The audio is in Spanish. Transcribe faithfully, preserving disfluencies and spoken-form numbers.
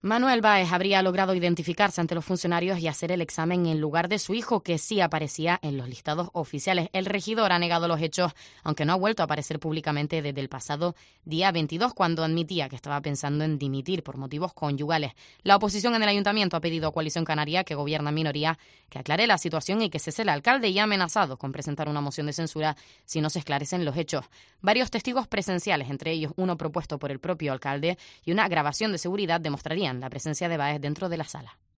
Manuel Báez habría logrado identificarse ante los funcionarios y hacer el examen en lugar de su hijo, que sí aparecía en los listados oficiales. El regidor ha negado los hechos, aunque no ha vuelto a aparecer públicamente desde el pasado día veintidós, cuando admitía que estaba pensando en dimitir por motivos conyugales. La oposición en el ayuntamiento ha pedido a Coalición Canaria, que gobierna en minoría, que aclare la situación y que cese el alcalde, y ha amenazado con presentar una moción de censura si no se esclarecen los hechos. Varios testigos presenciales, entre ellos uno propuesto por el propio alcalde, y una grabación de seguridad demostrarían la presencia de Báez dentro de la sala.